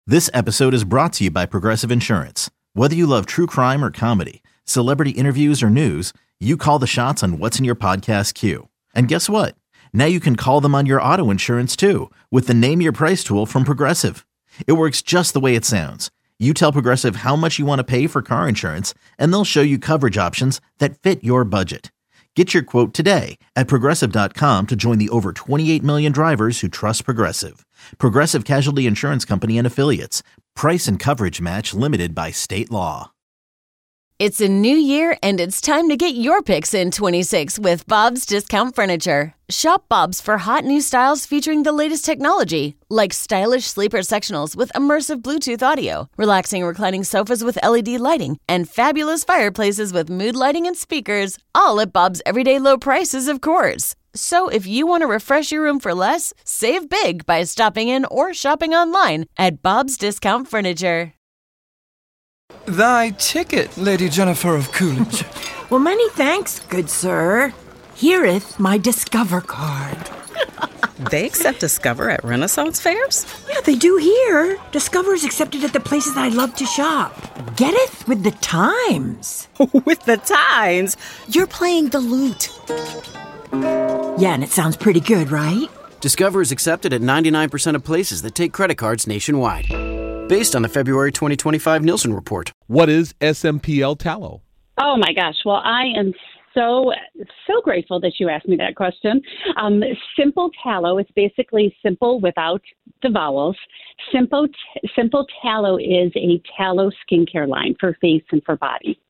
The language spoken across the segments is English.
This episode is brought to you by Progressive Insurance. Whether you love true crime or comedy, celebrity interviews or news, you call the shots on what's in your podcast queue. And guess what? Now you can call them on your auto insurance too with the Name Your Price tool from Progressive. It works just the way it sounds. You tell Progressive how much you want to pay for car insurance, and they'll show you coverage options that fit your budget. Get your quote today at Progressive.com to join the over 28 million drivers who trust Progressive. Progressive Casualty Insurance Company and Affiliates. Price and coverage match limited by state law. It's a new year, and it's time to get your picks in 26 with Bob's Discount Furniture. Shop Bob's for hot new styles featuring the latest technology, like stylish sleeper sectionals with immersive Bluetooth audio, relaxing reclining sofas with LED lighting, and fabulous fireplaces with mood lighting and speakers, all at Bob's everyday low prices, of course. So if you want to refresh your room for less, save big by stopping in or shopping online at Bob's Discount Furniture. Thy ticket, Lady Jennifer of Coolidge. Well, many thanks, good sir. Here'th my Discover card. They accept Discover at Renaissance fairs? Yeah, they do here. Discover is accepted at the places I love to shop. Getteth with the times. With the times? You're playing the lute. Yeah, and it sounds pretty good, right? Discover is accepted at 99% of places that take credit cards nationwide. Based on the February 2025 Nielsen report. What is SMPL Tallow? Oh, my gosh. Well, I am so grateful that you asked me that question. Simple Tallow is basically simple without the vowels. Simple Tallow is a tallow skincare line for face and for body.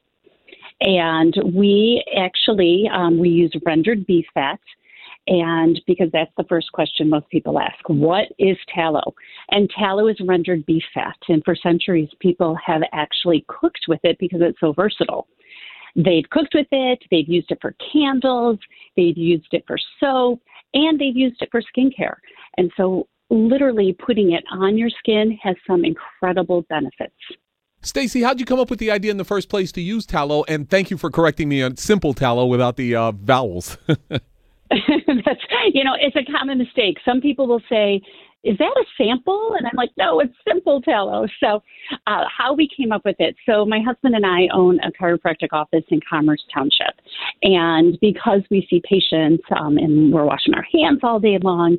And we actually, we use rendered beef fat. And because that's the first question most people ask, what is tallow? And tallow is rendered beef fat. And for centuries, people have actually cooked with it because it's so versatile. They've cooked with it, they've used it for candles, they've used it for soap, and they've used it for skincare. And so literally putting it on your skin has some incredible benefits. Stacy, how'd you come up with the idea in the first place to use tallow? And thank you for correcting me on simple tallow without the vowels. That's, it's a common mistake. Some people will say, is that a sample? And I'm like, no, it's simple tallow. So how we came up with it. So my husband and I own a chiropractic office in Commerce Township. And because we see patients and we're washing our hands all day long,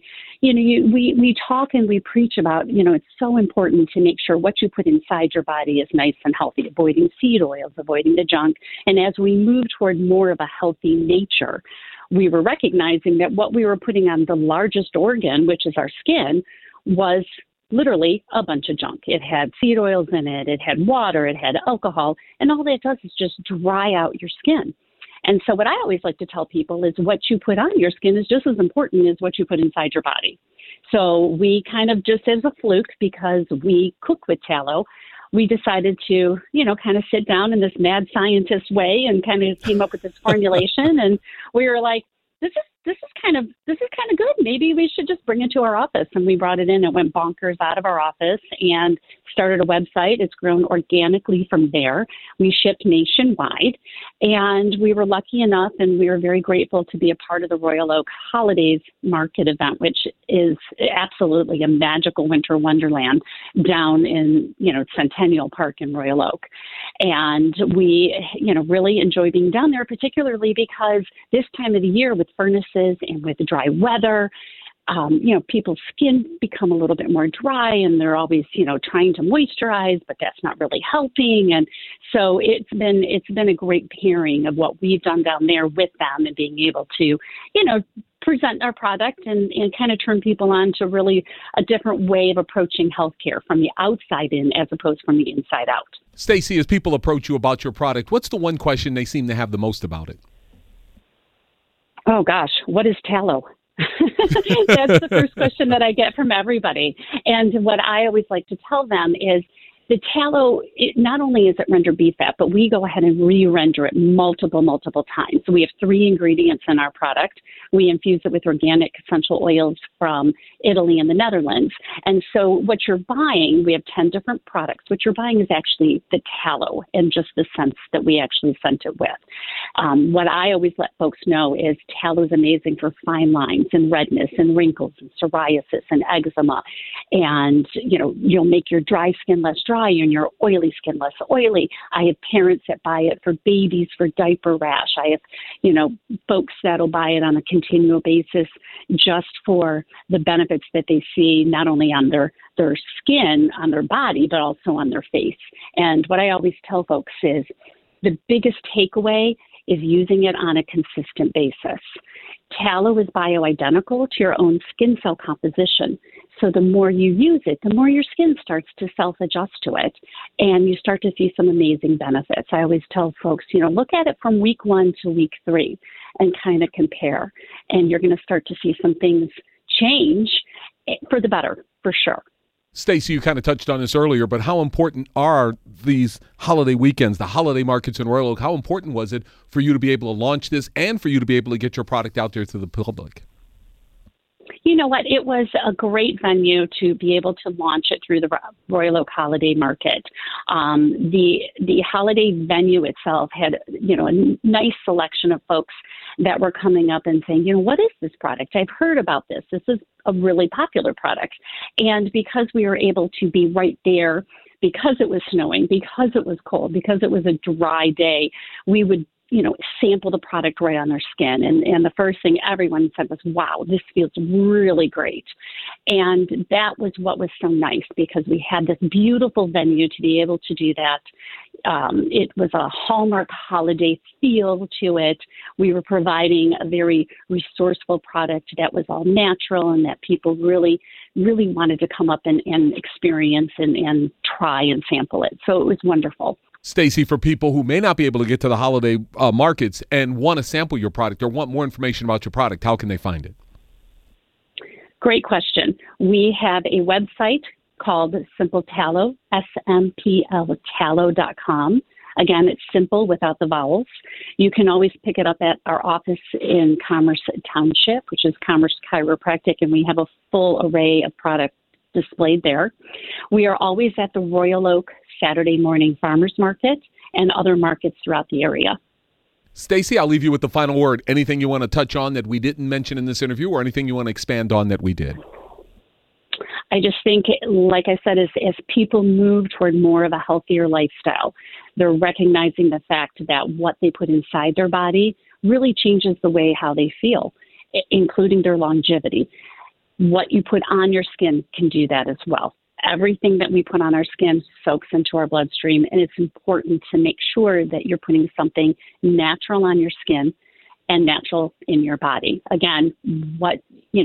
we talk and we preach about, it's so important to make sure what you put inside your body is nice and healthy, avoiding seed oils, avoiding the junk. And as we move toward more of a healthy nature, we were recognizing that what we were putting on the largest organ, which is our skin, was literally a bunch of junk. It had seed oils in it, it had water, it had alcohol, and all that does is just dry out your skin. And so what I always like to tell people is what you put on your skin is just as important as what you put inside your body. So we kind of just as a fluke, because we cook with tallow, we decided to, kind of sit down in this mad scientist way and kind of came up with this formulation. And we were like, this is kind of good. Maybe we should just bring it to our office. And we brought it in. It went bonkers out of our office and started a website. It's grown organically from there. We ship nationwide. And we were lucky enough, and we were very grateful to be a part of the Royal Oak Holidays Market event, which is absolutely a magical winter wonderland down in, Centennial Park in Royal Oak. And we, really enjoy being down there, particularly because this time of the year with furnaces and with dry weather, people's skin become a little bit more dry and they're always, trying to moisturize, but that's not really helping. And so it's been a great pairing of what we've done down there with them and being able to, present our product and kind of turn people on to really a different way of approaching healthcare from the outside in as opposed from the inside out. Stacy, as people approach you about your product, what's the one question they seem to have the most about it? Oh, gosh, what is tallow? That's the first question that I get from everybody. And what I always like to tell them is the tallow, not only is it rendered beef fat, but we go ahead and re-render it multiple times. So we have 3 ingredients in our product. We infuse it with organic essential oils from Italy and the Netherlands. And so what you're buying, we have 10 different products. What you're buying is actually the tallow and just the scents that we actually scent it with. What I always let folks know is tallow is amazing for fine lines and redness and wrinkles and psoriasis and eczema. And, you'll make your dry skin less dry and your oily skin less oily. I have parents that buy it for babies for diaper rash. I have, folks that'll buy it on a continual basis just for the benefits that they see not only on their skin, on their body, but also on their face. And what I always tell folks is the biggest takeaway is using it on a consistent basis. Tallow is bioidentical to your own skin cell composition. So the more you use it, the more your skin starts to self-adjust to it, and you start to see some amazing benefits. I always tell folks, look at it from week 1 to week 3 and kind of compare, and you're going to start to see some things change for the better, for sure. Stacey, you kind of touched on this earlier, but how important are these holiday weekends, the holiday markets in Royal Oak? How important was it for you to be able to launch this and for you to be able to get your product out there to the public? You know what? It was a great venue to be able to launch it through the Royal Oak Holiday Market. The holiday venue itself had, a nice selection of folks that were coming up and saying, what is this product? I've heard about this. This is a really popular product. And because we were able to be right there, because it was snowing, because it was cold, because it was a dry day, we would sample the product right on their skin. And the first thing everyone said was, wow, this feels really great. And that was what was so nice, because we had this beautiful venue to be able to do that. It was a Hallmark holiday feel to it. We were providing a very resourceful product that was all natural and that people really, really wanted to come up and experience and try and sample it. So it was wonderful. Stacey, for people who may not be able to get to the holiday markets and want to sample your product or want more information about your product, how can they find it? Great question. We have a website called Simple Tallow, smpltallow.com. Again, it's simple without the vowels. You can always pick it up at our office in Commerce Township, which is Commerce Chiropractic, and we have a full array of products displayed there. We are always at the Royal Oak Saturday morning farmers market and other markets throughout the area. Stacey, I'll leave you with the final word. Anything you want to touch on that we didn't mention in this interview, or anything you want to expand on that we did? I just think, like I said, as people move toward more of a healthier lifestyle, they're recognizing the fact that what they put inside their body really changes the way how they feel, including their longevity. What you put on your skin can do that as well. Everything that we put on our skin soaks into our bloodstream, and it's important to make sure that you're putting something natural on your skin and natural in your body. Again, what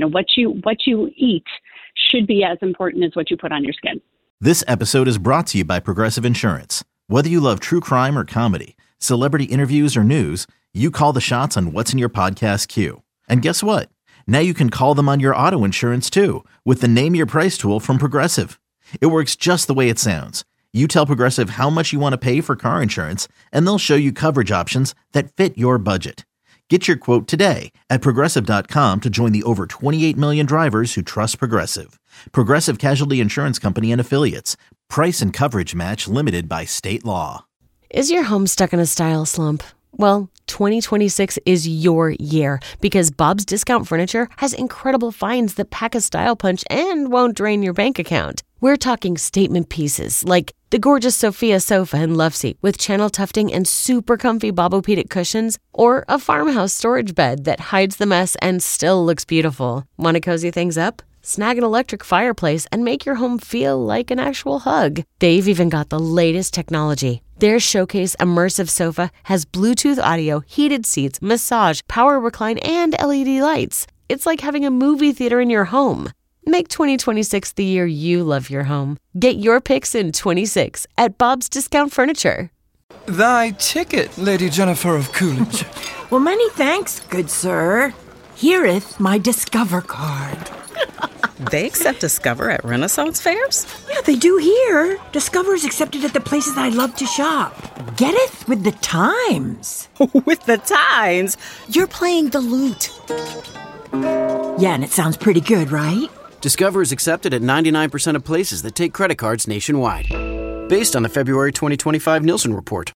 you eat should be as important as what you put on your skin. This episode is brought to you by Progressive Insurance. Whether you love true crime or comedy, celebrity interviews or news, you call the shots on what's in your podcast queue. And guess what? Now you can call them on your auto insurance too, with the Name Your Price tool from Progressive. It works just the way it sounds. You tell Progressive how much you want to pay for car insurance, and they'll show you coverage options that fit your budget. Get your quote today at Progressive.com to join the over 28 million drivers who trust Progressive. Progressive Casualty Insurance Company and Affiliates. Price and coverage match limited by state law. Is your home stuck in a style slump? Well, 2026 is your year, because Bob's Discount Furniture has incredible finds that pack a style punch and won't drain your bank account. We're talking statement pieces like the gorgeous Sophia sofa and love seat with channel tufting and super comfy Bobopedic cushions, or a farmhouse storage bed that hides the mess and still looks beautiful. Want to cozy things up? Snag an electric fireplace and make your home feel like an actual hug. They've even got the latest technology. Their Showcase Immersive Sofa has Bluetooth audio, heated seats, massage, power recline, and LED lights. It's like having a movie theater in your home. Make 2026 the year you love your home. Get your picks in 26 at Bob's Discount Furniture. Thy ticket, Lady Jennifer of Coolidge. Well, many thanks, good sir. Here'th my Discover card. They accept Discover at Renaissance fairs? Yeah, they do here. Discover is accepted at the places I love to shop. Get it? With the times. With the times? You're playing the lute. Yeah, and it sounds pretty good, right? Discover is accepted at 99% of places that take credit cards nationwide. Based on the February 2025 Nielsen report.